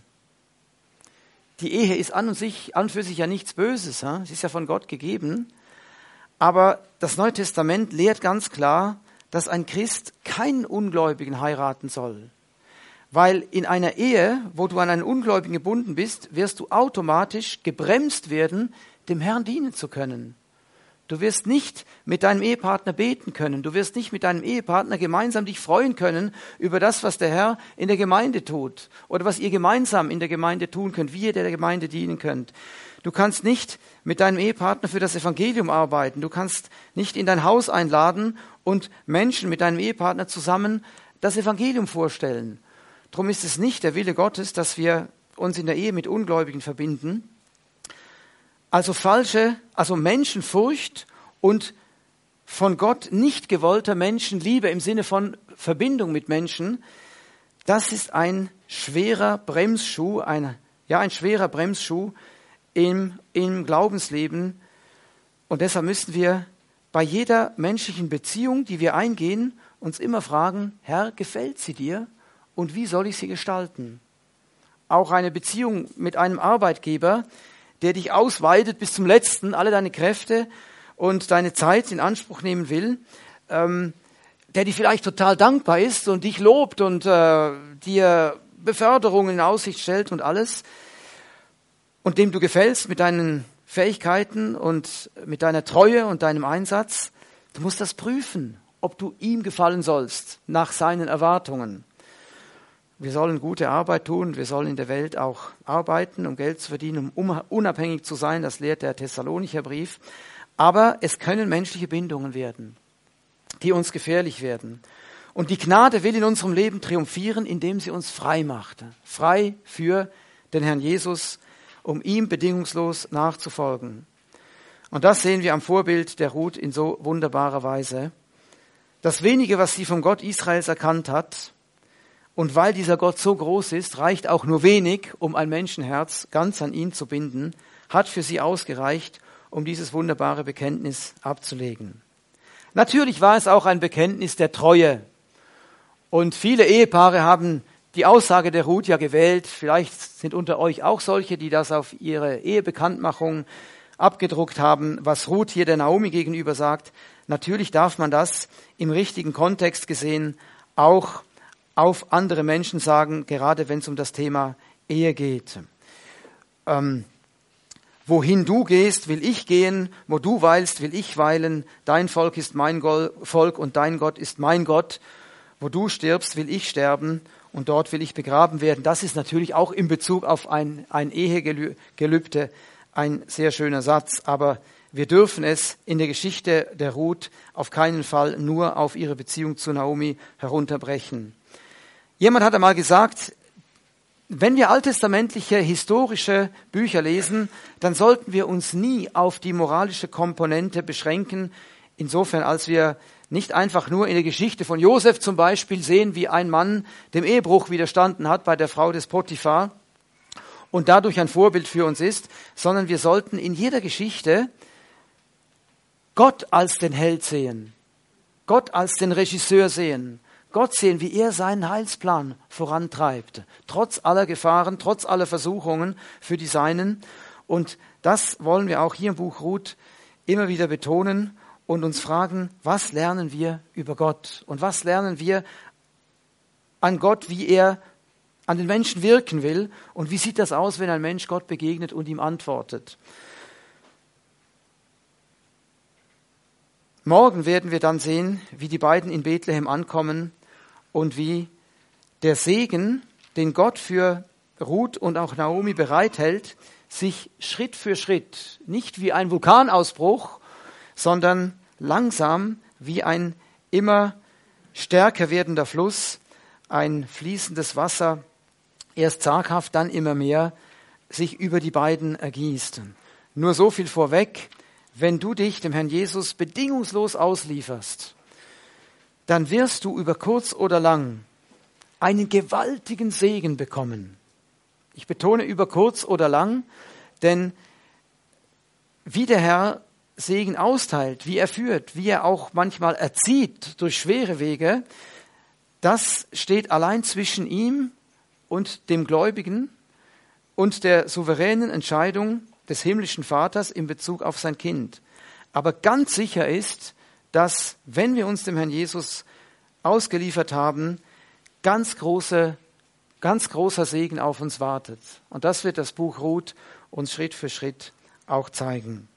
Die Ehe ist an und für sich ja nichts Böses. Es ist ja von Gott gegeben. Aber das Neue Testament lehrt ganz klar, dass ein Christ keinen Ungläubigen heiraten soll. Weil in einer Ehe, wo du an einen Ungläubigen gebunden bist, wirst du automatisch gebremst werden, dem Herrn dienen zu können. Du wirst nicht mit deinem Ehepartner beten können. Du wirst nicht mit deinem Ehepartner gemeinsam dich freuen können über das, was der Herr in der Gemeinde tut oder was ihr gemeinsam in der Gemeinde tun könnt, wie ihr der Gemeinde dienen könnt. Du kannst nicht mit deinem Ehepartner für das Evangelium arbeiten. Du kannst nicht in dein Haus einladen und Menschen mit deinem Ehepartner zusammen das Evangelium vorstellen. Darum ist es nicht der Wille Gottes, dass wir uns in der Ehe mit Ungläubigen verbinden. Also Menschenfurcht und von Gott nicht gewollter Menschenliebe im Sinne von Verbindung mit Menschen, das ist ein schwerer Bremsschuh, im Glaubensleben. Und deshalb müssen wir bei jeder menschlichen Beziehung, die wir eingehen, uns immer fragen, Herr, gefällt sie dir und wie soll ich sie gestalten? Auch eine Beziehung mit einem Arbeitgeber, der dich ausweitet bis zum Letzten, alle deine Kräfte und deine Zeit in Anspruch nehmen will, der dir vielleicht total dankbar ist und dich lobt und dir Beförderungen in Aussicht stellt und alles, und dem du gefällst mit deinen Fähigkeiten und mit deiner Treue und deinem Einsatz. Du musst das prüfen, ob du ihm gefallen sollst nach seinen Erwartungen. Wir sollen gute Arbeit tun, wir sollen in der Welt auch arbeiten, um Geld zu verdienen, um unabhängig zu sein, das lehrt der Thessalonicher Brief. Aber es können menschliche Bindungen werden, die uns gefährlich werden. Und die Gnade will in unserem Leben triumphieren, indem sie uns frei macht. Frei für den Herrn Jesus, um ihm bedingungslos nachzufolgen. Und das sehen wir am Vorbild der Ruth in so wunderbarer Weise. Das Wenige, was sie vom Gott Israels erkannt hat, und weil dieser Gott so groß ist, reicht auch nur wenig, um ein Menschenherz ganz an ihn zu binden, hat für sie ausgereicht, um dieses wunderbare Bekenntnis abzulegen. Natürlich war es auch ein Bekenntnis der Treue. Und viele Ehepaare haben die Aussage der Ruth ja gewählt. Vielleicht sind unter euch auch solche, die das auf ihre Ehebekanntmachung abgedruckt haben, was Ruth hier der Naomi gegenüber sagt. Natürlich darf man das im richtigen Kontext gesehen auch auf andere Menschen sagen, gerade wenn es um das Thema Ehe geht. Wohin du gehst, will ich gehen, wo du weilst, will ich weilen, dein Volk ist mein Volk und dein Gott ist mein Gott, wo du stirbst, will ich sterben und dort will ich begraben werden. Das ist natürlich auch in Bezug auf ein Ehegelübde ein sehr schöner Satz, aber wir dürfen es in der Geschichte der Ruth auf keinen Fall nur auf ihre Beziehung zu Naomi herunterbrechen. Jemand hat einmal gesagt, wenn wir alttestamentliche, historische Bücher lesen, dann sollten wir uns nie auf die moralische Komponente beschränken, insofern als wir nicht einfach nur in der Geschichte von Josef zum Beispiel sehen, wie ein Mann dem Ehebruch widerstanden hat bei der Frau des Potiphar und dadurch ein Vorbild für uns ist, sondern wir sollten in jeder Geschichte Gott als den Held sehen, Gott als den Regisseur sehen, Gott sehen, wie er seinen Heilsplan vorantreibt, trotz aller Gefahren, trotz aller Versuchungen für die Seinen. Und das wollen wir auch hier im Buch Ruth immer wieder betonen und uns fragen, was lernen wir über Gott und was lernen wir an Gott, wie er an den Menschen wirken will und wie sieht das aus, wenn ein Mensch Gott begegnet und ihm antwortet. Morgen werden wir dann sehen, wie die beiden in Bethlehem ankommen und wie der Segen, den Gott für Ruth und auch Naomi bereithält, sich Schritt für Schritt, nicht wie ein Vulkanausbruch, sondern langsam wie ein immer stärker werdender Fluss, ein fließendes Wasser, erst zaghaft, dann immer mehr, sich über die beiden ergießt. Nur so viel vorweg, wenn du dich dem Herrn Jesus bedingungslos auslieferst, dann wirst du über kurz oder lang einen gewaltigen Segen bekommen. Ich betone über kurz oder lang, denn wie der Herr Segen austeilt, wie er führt, wie er auch manchmal erzieht durch schwere Wege, das steht allein zwischen ihm und dem Gläubigen und der souveränen Entscheidung des himmlischen Vaters in Bezug auf sein Kind. Aber ganz sicher ist, dass, wenn wir uns dem Herrn Jesus ausgeliefert haben, ganz großer Segen auf uns wartet. Und das wird das Buch Ruth uns Schritt für Schritt auch zeigen.